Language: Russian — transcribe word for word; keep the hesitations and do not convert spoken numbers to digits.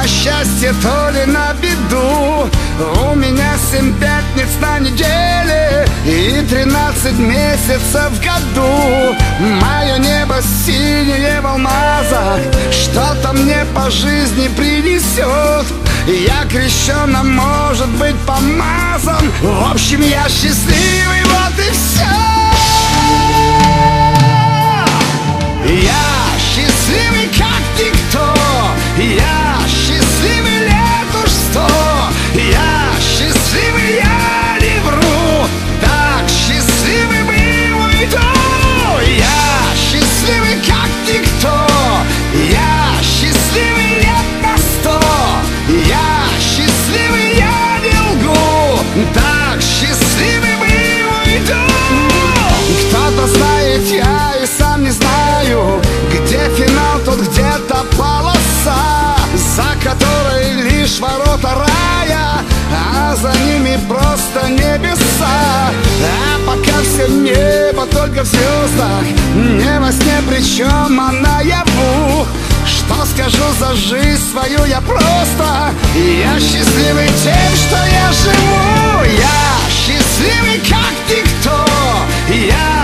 счастье, то ли на беду. У меня семь пятниц на неделе и тринадцать месяцев в году. Мое небо синее в алмазах что-то мне по жизни принесет. Я крещен, а может быть помазан. В общем, я счастливый, вот и все. Я счастливый, как никто. Я счастливый лет уж сто. Я счастливый, я не вру. Так счастливый был уйду. Я счастливый, как никто. Я счастливый лет на сто. Я счастливый, я не лгу. Так счастливый был уйду. Кто-то знает, я и сам не знаю, где финал, тут где-то полоса, за которой лишь ворота рая, а за ними просто небеса. А пока все небо только в звездах, не во сне, причем а наяву. Что скажу за жизнь свою я просто. Я счастливый тем, что я живу. Я счастливый, как никто. Я